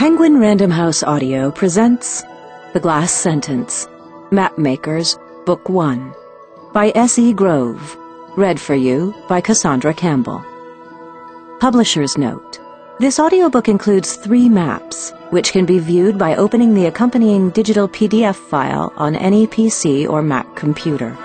Penguin Random House Audio presents The Glass Sentence, Mapmakers, Book 1, by S.E. Grove, read for you by Cassandra Campbell. Publisher's note: this audiobook includes 3 maps, which can be viewed by opening the accompanying digital PDF file on any PC or Mac computer.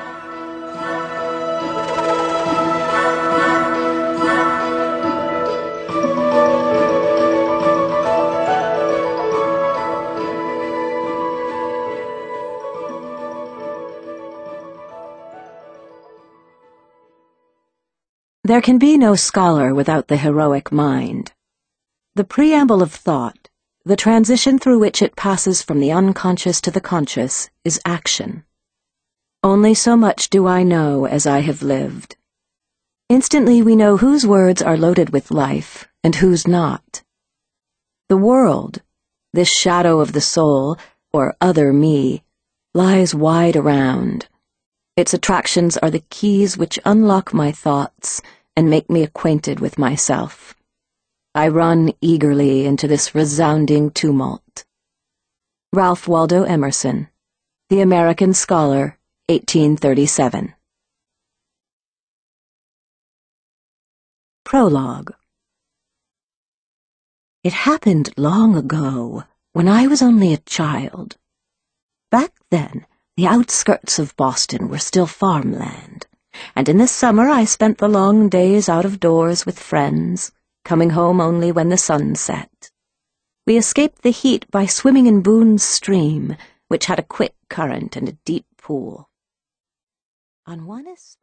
There can be no scholar without the heroic mind. The preamble of thought, the transition through which it passes from the unconscious to the conscious, is action. Only so much do I know as I have lived. Instantly we know whose words are loaded with life and whose not. The world, this shadow of the soul, or other me, lies wide around. Its attractions are the keys which unlock my thoughts and make me acquainted with myself. I run eagerly into this resounding tumult. Ralph Waldo Emerson, The American Scholar, 1837. Prologue. It happened long ago, when I was only a child. Back then, the outskirts of Boston were still farmland, and in the summer I spent the long days out of doors with friends, coming home only when the sun set. We escaped the heat by swimming in Boone's Stream, which had a quick current and a deep pool. On one